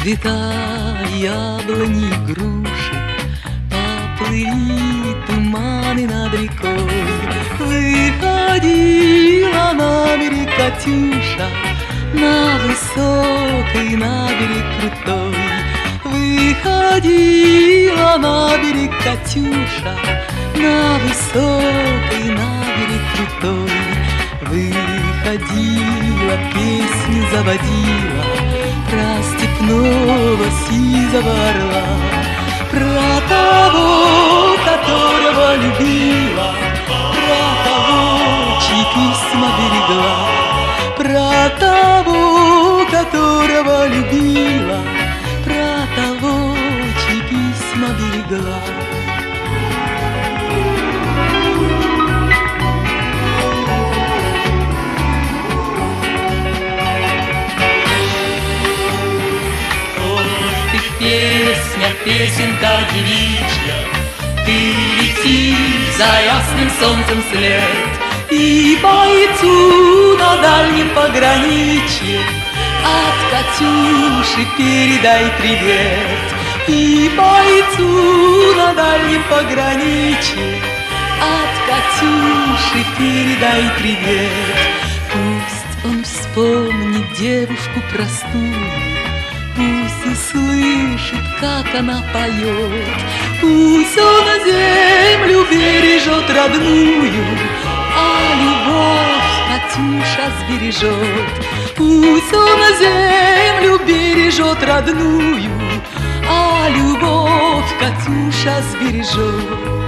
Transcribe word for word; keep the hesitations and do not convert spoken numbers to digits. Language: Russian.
Цвета яблони, груши, поплыли туманы над рекой. Выходила на берег Катюша, на высокий, на берег крутой. Выходила на берег Катюша, на высокий, на берег крутой. Выходила, песню заводила про степного сизого орла, про того, которого любила, про того, чьи письма берегла, про того, которого любила, про того, чьи письма берегла. Песня, песенка девичья, ты лети за ясным солнцем след, и бойцу на дальнем пограничье от Катюши передай привет. И бойцу на дальнем пограничье от Катюши передай привет. Пусть он вспомнит девушку простую, пусть услышит, как она поет, пусть он землю бережет родную, а любовь Катюша сбережет. Пусть он землю бережет родную, а любовь Катюша сбережет.